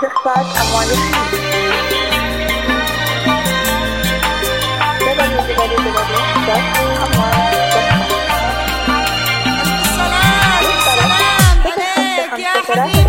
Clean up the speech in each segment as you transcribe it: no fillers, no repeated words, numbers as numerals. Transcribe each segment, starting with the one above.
استخفاف أموال عليك يا حبيب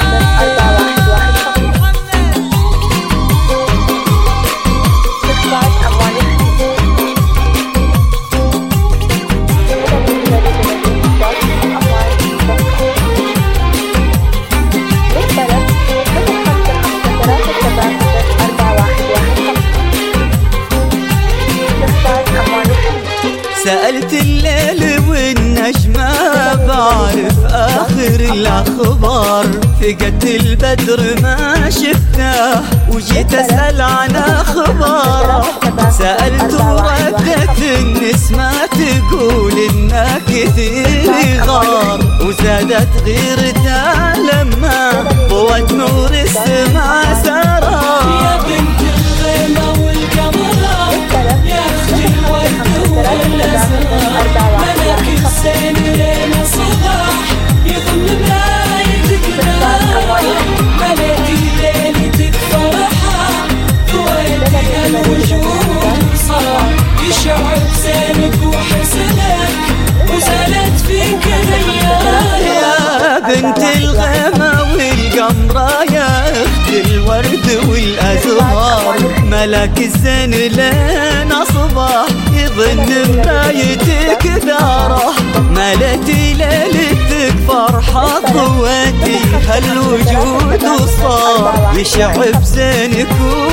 سألت الليل والنجمة بعرف آخر الأخبار، فقدت البدر ما شفته وجيت أسأل عن أخباره. سألت وردت النسمة تقول إنه كثير غار، وزادت غيرته لما ضوت نور السما سرى. يا بنت الغيمة والقمر يا أختي الورد والأزهار، ملك الزين ليلة صباح يضم برايتك نار، ملك ليلتك فرحة ضويتك الوجود صار، يشعب زينك وحسنك وزالت فيك الأيام. يا بنت الغيمة والقمرة يا أخت الورد والأزهار، ملك الزين لين صباح يظن برايتك داره، ملتي ليلتك فرحة ضويتي هالوجود وصار، يشعب زينك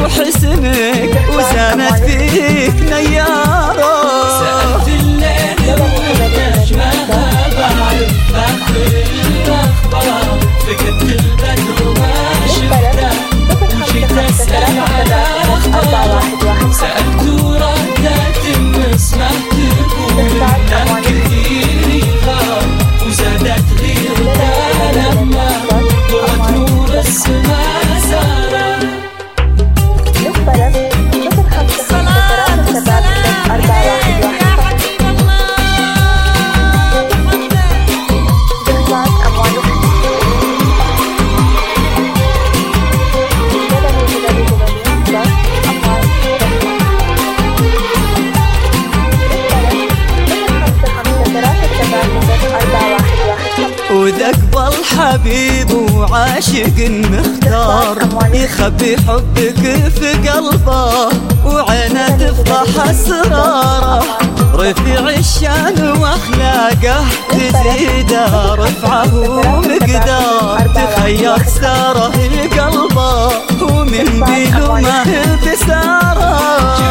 وحسنك وزانت فيك نياره. سألت الليل والنجمة بعرف آخر الأخبار، فقدت البدر ما شفته وجيت أسأل على أخباره. سألت وردت النسمة تقول إنه كثير غار، وزادت غيرته لما ضوت نور السما سارة. وذاك بالحبيب وعاشق مختار، يخبي حبك في قلبه وعينه تفضح اسراره، رفيع الشان واخلاقه تزيده رفعه ومقدار، تخير ساره لقلبه ومن بيده ما بساره.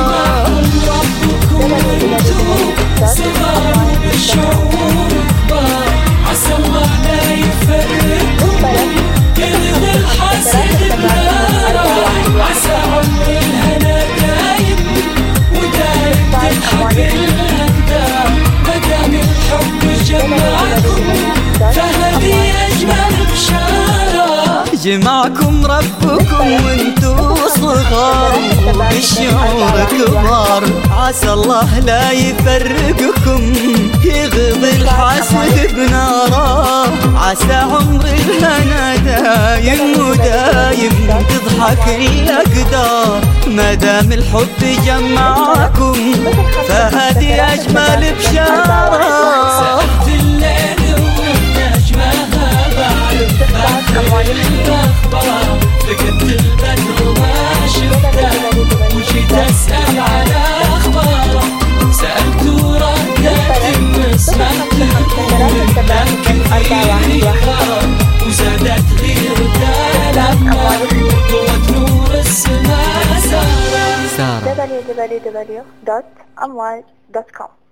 ربكم وانتم صغار بالشعور كبار، عسى الله لا يفرقكم يلغي الحسد بناره، عسى عمر الهنا دايم ودايم تضحك الأقدار، مدام الحب جمعكم فهذه أجمل بشارة. جمعكم ربكم وانتو صغار وبالشعور كبار، عسى الله لا يفرقكم يغضي الحسد بناره، عسى عمر الهنا دايم ودايم تضحك الأقدار، مادام الحب جمعكم فهذه أجمل بشارة. سألت الليل والنجمة بعرف آخر الأخبار، فقدت البدر ما شفته وجيت أسأل على أخباره. سألت وردت النسمة تقول إنه كثير غار، وزادت غيرته لما ضوت نور السما سارة. www.amwal.com